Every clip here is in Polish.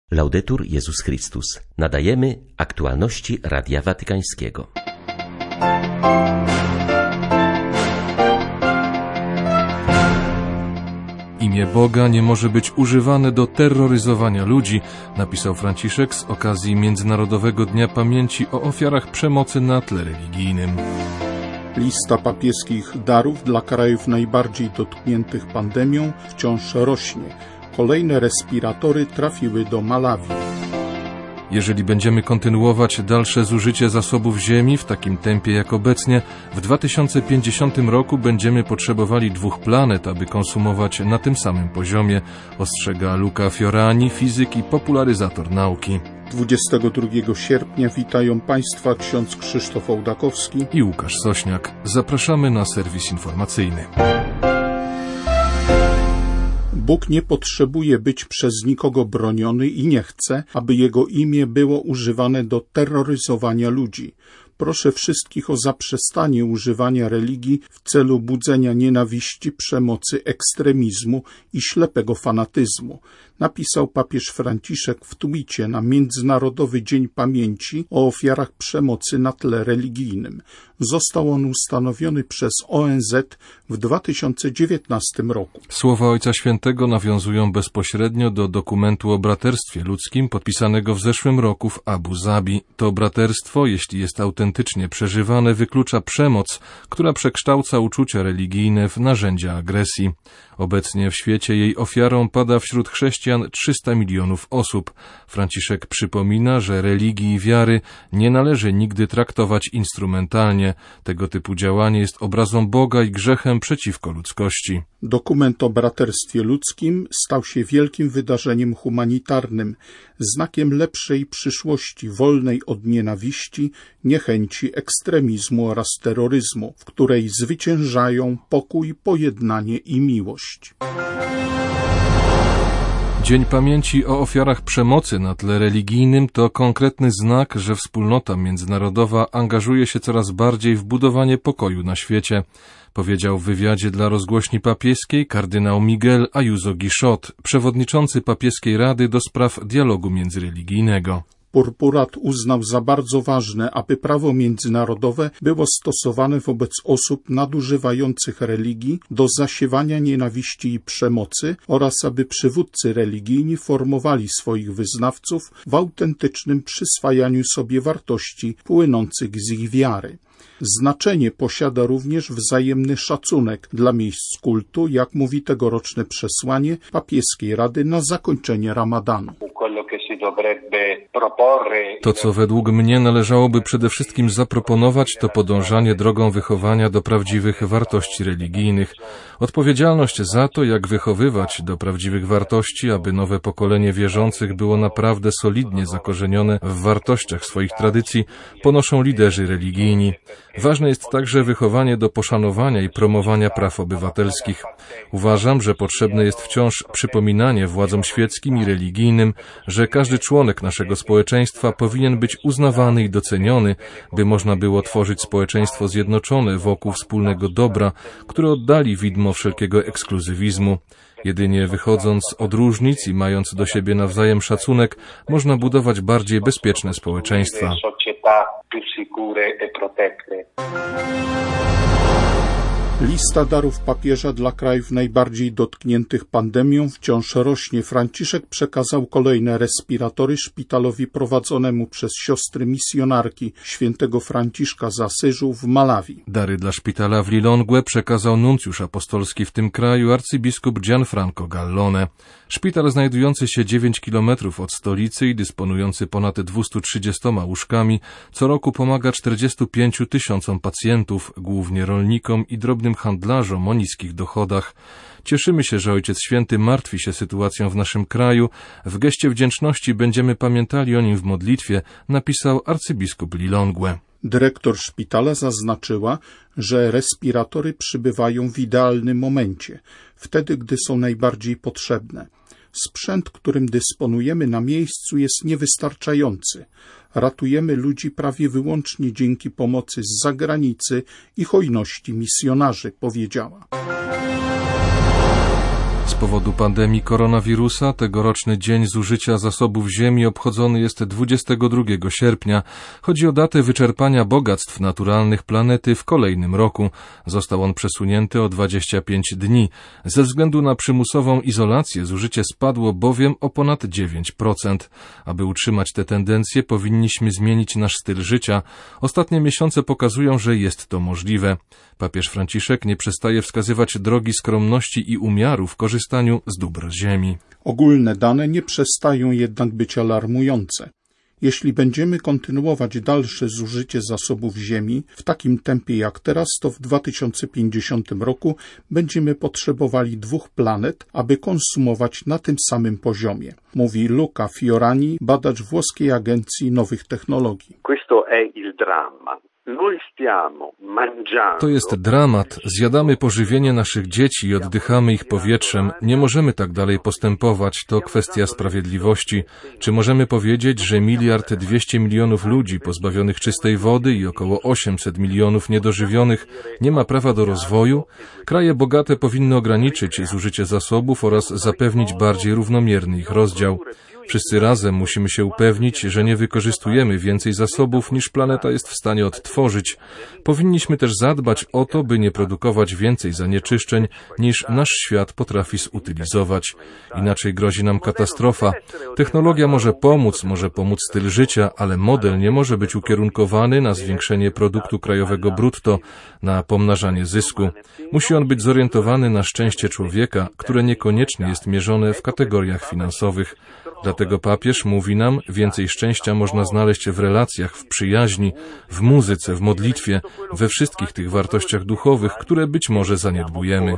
Laudetur Jezus Chrystus. Nadajemy aktualności Radia Watykańskiego. Imię Boga nie może być używane do terroryzowania ludzi, napisał Franciszek z okazji Międzynarodowego Dnia Pamięci o ofiarach przemocy na tle religijnym. Lista papieskich darów dla krajów najbardziej dotkniętych pandemią wciąż rośnie. Kolejne respiratory trafiły do Malawi. Jeżeli będziemy kontynuować dalsze zużycie zasobów ziemi w takim tempie jak obecnie, w 2050 roku będziemy potrzebowali 2 planet, aby konsumować na tym samym poziomie, ostrzega Luca Fiorani, fizyk i popularyzator nauki. 22 sierpnia witają Państwa ksiądz Krzysztof Ołdakowski i Łukasz Sośniak. Zapraszamy na serwis informacyjny. Bóg nie potrzebuje być przez nikogo broniony i nie chce, aby Jego imię było używane do terroryzowania ludzi. Proszę wszystkich o zaprzestanie używania religii w celu budzenia nienawiści, przemocy, ekstremizmu i ślepego fanatyzmu, napisał papież Franciszek w twicie na Międzynarodowy Dzień Pamięci o ofiarach przemocy na tle religijnym. Został on ustanowiony przez ONZ w 2019 roku. Słowa Ojca Świętego nawiązują bezpośrednio do dokumentu o braterstwie ludzkim podpisanego w zeszłym roku w Abu Zabi. To braterstwo, jeśli jest autentycznie przeżywane, wyklucza przemoc, która przekształca uczucia religijne w narzędzia agresji. Obecnie w świecie jej ofiarą pada wśród chrześcijan 300 milionów osób. Franciszek przypomina, że religii i wiary nie należy nigdy traktować instrumentalnie. Tego typu działanie jest obrazą Boga i grzechem przeciwko ludzkości. Dokument o braterstwie ludzkim stał się wielkim wydarzeniem humanitarnym, znakiem lepszej przyszłości wolnej od nienawiści, niechęci, ekstremizmu oraz terroryzmu, w której zwyciężają pokój, pojednanie i miłość. Dzień Pamięci o ofiarach przemocy na tle religijnym to konkretny znak, że wspólnota międzynarodowa angażuje się coraz bardziej w budowanie pokoju na świecie, powiedział w wywiadzie dla rozgłośni papieskiej kardynał Miguel Ayuso Guichot, przewodniczący papieskiej Rady do spraw dialogu międzyreligijnego. Purpurat uznał za bardzo ważne, aby prawo międzynarodowe było stosowane wobec osób nadużywających religii do zasiewania nienawiści i przemocy oraz aby przywódcy religijni formowali swoich wyznawców w autentycznym przyswajaniu sobie wartości płynących z ich wiary. Znaczenie posiada również wzajemny szacunek dla miejsc kultu, jak mówi tegoroczne przesłanie papieskiej Rady na zakończenie Ramadanu. To, co według mnie należałoby przede wszystkim zaproponować, to podążanie drogą wychowania do prawdziwych wartości religijnych. Odpowiedzialność za to, jak wychowywać do prawdziwych wartości, aby nowe pokolenie wierzących było naprawdę solidnie zakorzenione w wartościach swoich tradycji, ponoszą liderzy religijni. Ważne jest także wychowanie do poszanowania i promowania praw obywatelskich. Uważam, że potrzebne jest wciąż przypominanie władzom świeckim i religijnym, że każdy członek naszego społeczeństwa powinien być uznawany i doceniony, by można było tworzyć społeczeństwo zjednoczone wokół wspólnego dobra, które oddali widmo wszelkiego ekskluzywizmu. Jedynie wychodząc od różnic i mając do siebie nawzajem szacunek, można budować bardziej bezpieczne społeczeństwa. Lista darów papieża dla krajów najbardziej dotkniętych pandemią wciąż rośnie. Franciszek przekazał kolejne respiratory szpitalowi prowadzonemu przez siostry misjonarki świętego Franciszka z Asyżu w Malawi. Dary dla szpitala w Lilongwe przekazał nuncjusz apostolski w tym kraju arcybiskup Gianfranco Gallone. Szpital znajdujący się 9 kilometrów od stolicy i dysponujący ponad 230 łóżkami co roku pomaga 45 000 pacjentów, głównie rolnikom i drobnym handlarzom o niskich dochodach. Cieszymy się, że Ojciec Święty martwi się sytuacją w naszym kraju. W geście wdzięczności będziemy pamiętali o nim w modlitwie, napisał arcybiskup Lilongwe. Dyrektor szpitala zaznaczyła, że respiratory przybywają w idealnym momencie, wtedy, gdy są najbardziej potrzebne. Sprzęt, którym dysponujemy na miejscu, jest niewystarczający. Ratujemy ludzi prawie wyłącznie dzięki pomocy z zagranicy i hojności misjonarzy, powiedziała. Z powodu pandemii koronawirusa tegoroczny Dzień Zużycia Zasobów Ziemi obchodzony jest 22 sierpnia. Chodzi o datę wyczerpania bogactw naturalnych planety w kolejnym roku. Został on przesunięty o 25 dni. Ze względu na przymusową izolację zużycie spadło bowiem o ponad 9%. Aby utrzymać tę tendencję, powinniśmy zmienić nasz styl życia. Ostatnie miesiące pokazują, że jest to możliwe. Papież Franciszek nie przestaje wskazywać drogi skromności i umiaru w korzystaniu z dóbr ziemi. Ogólne dane nie przestają jednak być alarmujące. Jeśli będziemy kontynuować dalsze zużycie zasobów ziemi w takim tempie jak teraz, to w 2050 roku będziemy potrzebowali 2 planet, aby konsumować na tym samym poziomie, mówi Luca Fiorani, badacz włoskiej Agencji Nowych Technologii. To jest dramat. Zjadamy pożywienie naszych dzieci i oddychamy ich powietrzem. Nie możemy tak dalej postępować. To kwestia sprawiedliwości. Czy możemy powiedzieć, że 1,2 miliarda ludzi pozbawionych czystej wody i około 800 milionów niedożywionych nie ma prawa do rozwoju? Kraje bogate powinny ograniczyć zużycie zasobów oraz zapewnić bardziej równomierny ich rozdział. Wszyscy razem musimy się upewnić, że nie wykorzystujemy więcej zasobów, niż planeta jest w stanie odtworzyć. Powinniśmy też zadbać o to, by nie produkować więcej zanieczyszczeń, niż nasz świat potrafi zutylizować. Inaczej grozi nam katastrofa. Technologia może pomóc styl życia, ale model nie może być ukierunkowany na zwiększenie produktu krajowego brutto, na pomnażanie zysku. Musi on być zorientowany na szczęście człowieka, które niekoniecznie jest mierzone w kategoriach finansowych. Dlatego papież mówi nam, więcej szczęścia można znaleźć w relacjach, w przyjaźni, w muzyce, w modlitwie, we wszystkich tych wartościach duchowych, które być może zaniedbujemy.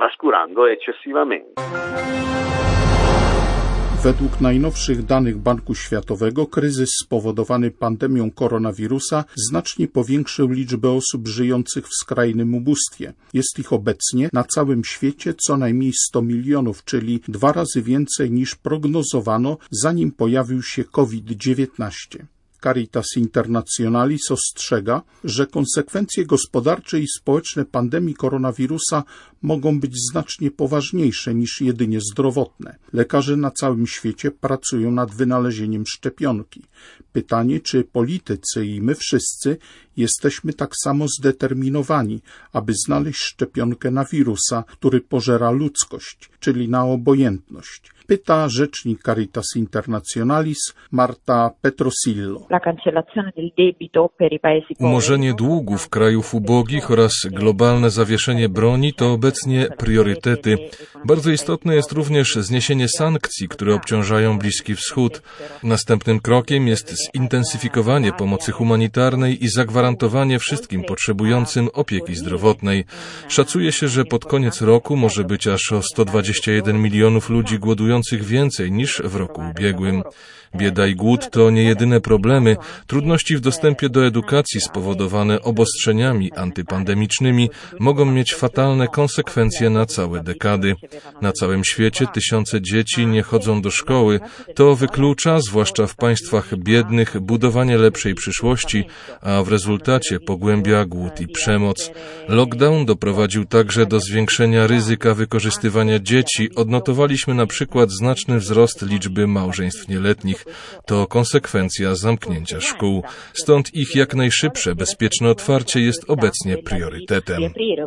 Według najnowszych danych Banku Światowego kryzys spowodowany pandemią koronawirusa znacznie powiększył liczbę osób żyjących w skrajnym ubóstwie. Jest ich obecnie na całym świecie co najmniej 100 milionów, czyli 2 razy więcej niż prognozowano, zanim pojawił się COVID-19. Caritas Internationalis ostrzega, że konsekwencje gospodarcze i społeczne pandemii koronawirusa mogą być znacznie poważniejsze niż jedynie zdrowotne. Lekarze na całym świecie pracują nad wynalezieniem szczepionki. Pytanie, czy politycy i my wszyscy jesteśmy tak samo zdeterminowani, aby znaleźć szczepionkę na wirusa, który pożera ludzkość, czyli na obojętność. Pyta rzecznik Caritas Internationalis Marta Petrosillo. Umorzenie długów krajów ubogich oraz globalne zawieszenie broni to obecnie priorytety. Bardzo istotne jest również zniesienie sankcji, które obciążają Bliski Wschód. Następnym krokiem jest zintensyfikowanie pomocy humanitarnej i zagwarantowanie wszystkim potrzebującym opieki zdrowotnej. Szacuje się, że pod koniec roku może być aż o 121 milionów ludzi głodujących więcej niż w roku ubiegłym. Bieda i głód to nie jedyne problemy. Trudności w dostępie do edukacji spowodowane obostrzeniami antypandemicznymi mogą mieć fatalne konsekwencje na całe dekady. Na całym świecie tysiące dzieci nie chodzą do szkoły. To wyklucza, zwłaszcza w państwach biednych, budowanie lepszej przyszłości, a w rezultacie pogłębia głód i przemoc. Lockdown doprowadził także do zwiększenia ryzyka wykorzystywania dzieci. Odnotowaliśmy na przykład znaczny wzrost liczby małżeństw nieletnich. To konsekwencja zamknięcia szkół. Stąd ich jak najszybsze, bezpieczne otwarcie jest obecnie priorytetem.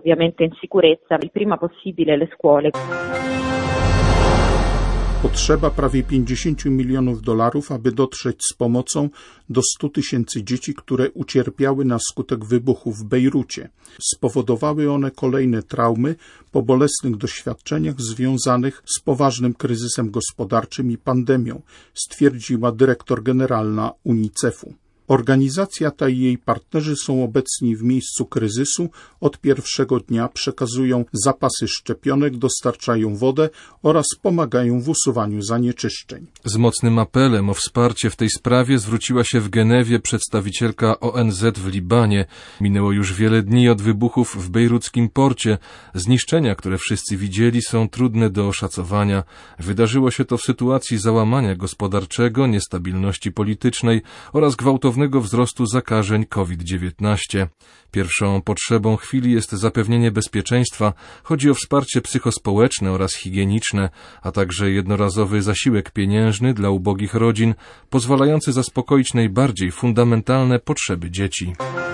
Potrzeba prawie $50 milionów, aby dotrzeć z pomocą do 100 tysięcy dzieci, które ucierpiały na skutek wybuchu w Bejrucie. Spowodowały one kolejne traumy po bolesnych doświadczeniach związanych z poważnym kryzysem gospodarczym i pandemią, stwierdziła dyrektor generalna UNICEF-u. Organizacja ta i jej partnerzy są obecni w miejscu kryzysu od pierwszego dnia, przekazują zapasy szczepionek, dostarczają wodę oraz pomagają w usuwaniu zanieczyszczeń. Z mocnym apelem o wsparcie w tej sprawie zwróciła się w Genewie przedstawicielka ONZ w Libanie. Minęło już wiele dni od wybuchów w bejruckim porcie. Zniszczenia, które wszyscy widzieli, są trudne do oszacowania. Wydarzyło się to w sytuacji załamania gospodarczego, niestabilności politycznej oraz gwałtownego gwałtownego wzrostu zakażeń COVID-19. Pierwszą potrzebą chwili jest zapewnienie bezpieczeństwa. Chodzi o wsparcie psychospołeczne oraz higieniczne, a także jednorazowy zasiłek pieniężny dla ubogich rodzin, pozwalający zaspokoić najbardziej fundamentalne potrzeby dzieci.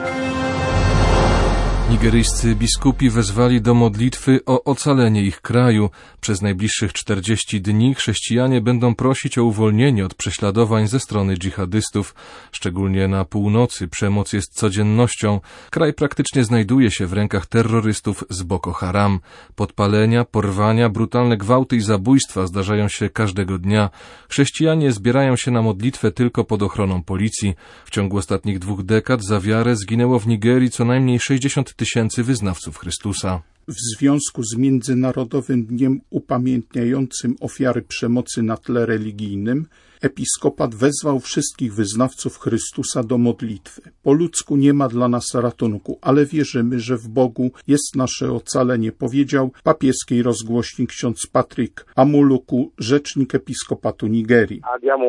Nigeryjscy biskupi wezwali do modlitwy o ocalenie ich kraju. Przez najbliższych 40 dni chrześcijanie będą prosić o uwolnienie od prześladowań ze strony dżihadystów. Szczególnie na północy przemoc jest codziennością. Kraj praktycznie znajduje się w rękach terrorystów z Boko Haram. Podpalenia, porwania, brutalne gwałty i zabójstwa zdarzają się każdego dnia. Chrześcijanie zbierają się na modlitwę tylko pod ochroną policji. W ciągu ostatnich 2 dekad za wiarę zginęło w Nigerii co najmniej 60 000 wyznawców Chrystusa. W związku z Międzynarodowym Dniem upamiętniającym ofiary przemocy na tle religijnym, episkopat wezwał wszystkich wyznawców Chrystusa do modlitwy. Po ludzku nie ma dla nas ratunku, ale wierzymy, że w Bogu jest nasze ocalenie, powiedział papieskiej rozgłośni ksiądz Patrick Amuluku, rzecznik episkopatu Nigerii.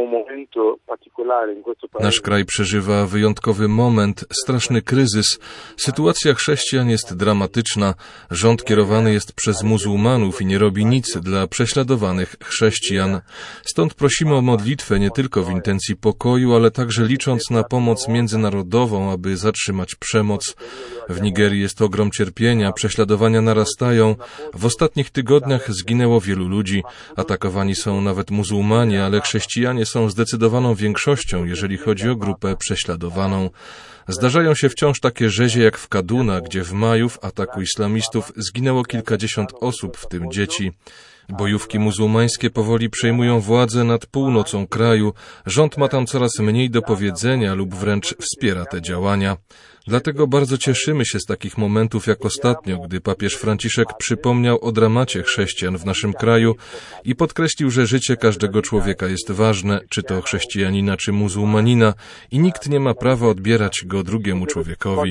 Nasz kraj przeżywa wyjątkowy moment, straszny kryzys. Sytuacja chrześcijan jest dramatyczna. Rząd kierowany jest przez muzułmanów i nie robi nic dla prześladowanych chrześcijan. Stąd prosimy o modlitwę nie tylko w intencji pokoju, ale także licząc na pomoc międzynarodową, aby zatrzymać przemoc. W Nigerii jest ogrom cierpienia, prześladowania narastają. W ostatnich tygodniach zginęło wielu ludzi. Atakowani są nawet muzułmanie, ale chrześcijanie są zdecydowaną większością, jeżeli chodzi o grupę prześladowaną. Zdarzają się wciąż takie rzezie jak w Kaduna, gdzie w maju w ataku islamistów zginęło kilkadziesiąt osób, w tym dzieci. Bojówki muzułmańskie powoli przejmują władzę nad północą kraju. Rząd ma tam coraz mniej do powiedzenia lub wręcz wspiera te działania. Dlatego bardzo cieszymy się z takich momentów jak ostatnio, gdy papież Franciszek przypomniał o dramacie chrześcijan w naszym kraju i podkreślił, że życie każdego człowieka jest ważne, czy to chrześcijanina, czy muzułmanina, i nikt nie ma prawa odbierać go drugiemu człowiekowi.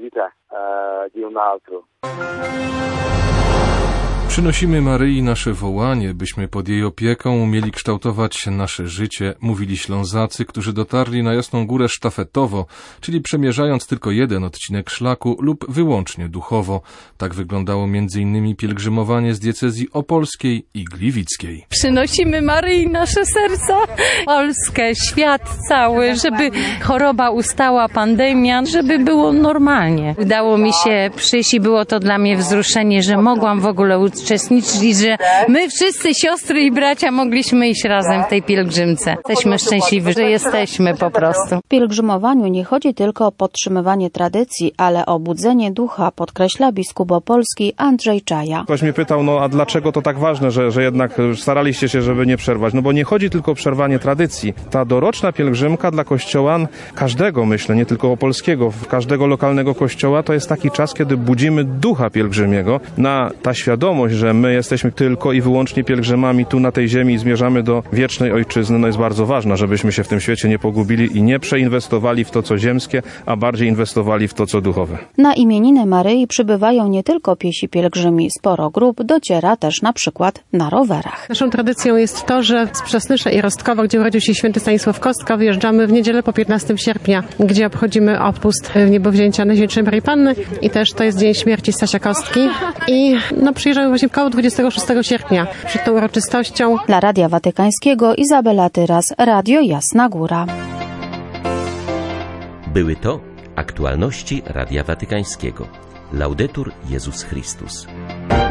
Przynosimy Maryi nasze wołanie, byśmy pod jej opieką umieli kształtować nasze życie, mówili Ślązacy, którzy dotarli na Jasną Górę sztafetowo, czyli przemierzając tylko jeden odcinek szlaku lub wyłącznie duchowo. Tak wyglądało m.in. pielgrzymowanie z diecezji opolskiej i gliwickiej. Przynosimy Maryi nasze serca, Polskę, świat cały, żeby choroba ustała, pandemia, żeby było normalnie. Udało mi się przyjść i było to dla mnie wzruszenie, że mogłam w ogóle uczestniczyć, że my wszyscy siostry i bracia mogliśmy iść razem w tej pielgrzymce. Jesteśmy szczęśliwi, że jesteśmy po prostu. W pielgrzymowaniu nie chodzi tylko o podtrzymywanie tradycji, ale o budzenie ducha, podkreśla biskup opolski Andrzej Czaja. Ktoś mnie pytał, a dlaczego to tak ważne, że jednak staraliście się, żeby nie przerwać? Bo nie chodzi tylko o przerwanie tradycji. Ta doroczna pielgrzymka dla kościoła, każdego myślę, nie tylko opolskiego, każdego lokalnego kościoła, to jest taki czas, kiedy budzimy ducha pielgrzymiego. Ta świadomość, że my jesteśmy tylko i wyłącznie pielgrzymami tu na tej ziemi i zmierzamy do wiecznej ojczyzny, jest bardzo ważna, żebyśmy się w tym świecie nie pogubili i nie przeinwestowali w to, co ziemskie, a bardziej inwestowali w to, co duchowe. Na imieniny Maryi przybywają nie tylko piesi pielgrzymi. Sporo grup dociera też na przykład na rowerach. Naszą tradycją jest to, że z Przasnysza i Rostkowa, gdzie urodził się święty Stanisław Kostka, wyjeżdżamy w niedzielę po 15 sierpnia, gdzie obchodzimy odpust niebowzięcia Najświętszej Maryi Panny i też to jest dzień śmierci Stasia Kostki i przyjeżdżamy właśnie koło 26 sierpnia przed tą uroczystością. Dla Radia Watykańskiego Izabela Tyras, Radio Jasna Góra. Były to aktualności Radia Watykańskiego. Laudetur Jezus Chrystus.